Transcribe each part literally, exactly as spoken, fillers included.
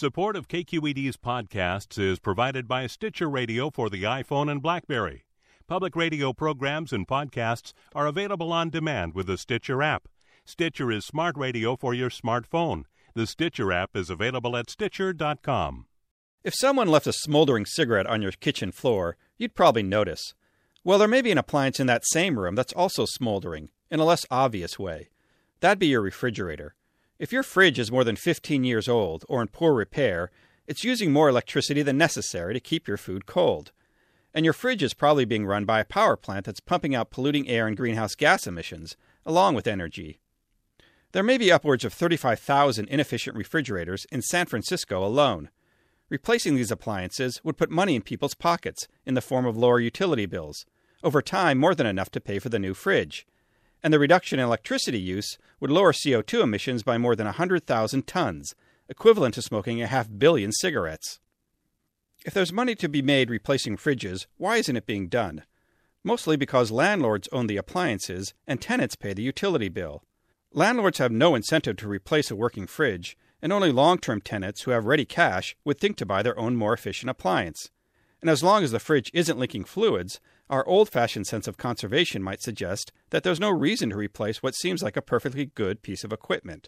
Support of K Q E D's podcasts is provided by Stitcher Radio for the iPhone and BlackBerry. Public radio programs and podcasts are available on demand with the Stitcher app. Stitcher is smart radio for your smartphone. The Stitcher app is available at Stitcher dot com. If someone left a smoldering cigarette on your kitchen floor, you'd probably notice. Well, there may be an appliance in that same room that's also smoldering, in a less obvious way. That'd be your refrigerator. If your fridge is more than fifteen years old or in poor repair, it's using more electricity than necessary to keep your food cold. And your fridge is probably being run by a power plant that's pumping out polluting air and greenhouse gas emissions, along with energy. There may be upwards of thirty-five thousand inefficient refrigerators in San Francisco alone. Replacing these appliances would put money in people's pockets in the form of lower utility bills, over time more than enough to pay for the new fridge. And the reduction in electricity use would lower C O two emissions by more than one hundred thousand tons, equivalent to smoking a half billion cigarettes. If there's money to be made replacing fridges, why isn't it being done? Mostly because landlords own the appliances and tenants pay the utility bill. Landlords have no incentive to replace a working fridge, and only long-term tenants who have ready cash would think to buy their own more efficient appliance. And as long as the fridge isn't leaking fluids, our old-fashioned sense of conservation might suggest that there's no reason to replace what seems like a perfectly good piece of equipment.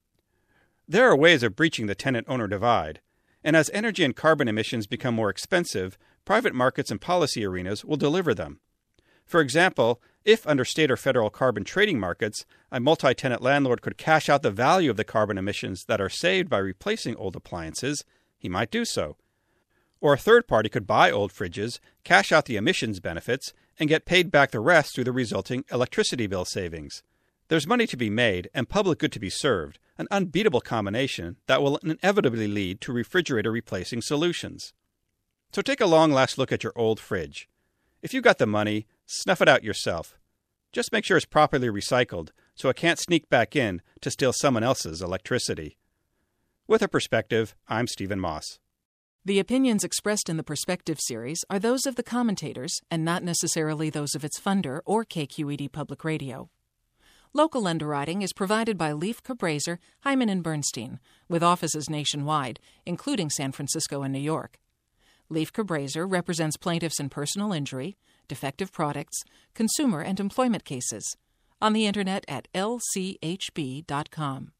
There are ways of breaching the tenant-owner divide, and as energy and carbon emissions become more expensive, private markets and policy arenas will deliver them. For example, if under state or federal carbon trading markets, a multi-tenant landlord could cash out the value of the carbon emissions that are saved by replacing old appliances, he might do so. Or a third party could buy old fridges, cash out the emissions benefits, and get paid back the rest through the resulting electricity bill savings. There's money to be made and public good to be served, an unbeatable combination that will inevitably lead to refrigerator replacing solutions. So take a long last look at your old fridge. If you got the money, snuff it out yourself. Just make sure it's properly recycled so it can't sneak back in to steal someone else's electricity. With a Perspective, I'm Stephen Moss. The opinions expressed in the Perspective series are those of the commentators and not necessarily those of its funder or K Q E D Public Radio. Local underwriting is provided by Leif Cabraser, Hyman and Bernstein, with offices nationwide, including San Francisco and New York. Leif Cabraser represents plaintiffs in personal injury, defective products, consumer and employment cases. On the Internet at L C H B dot com.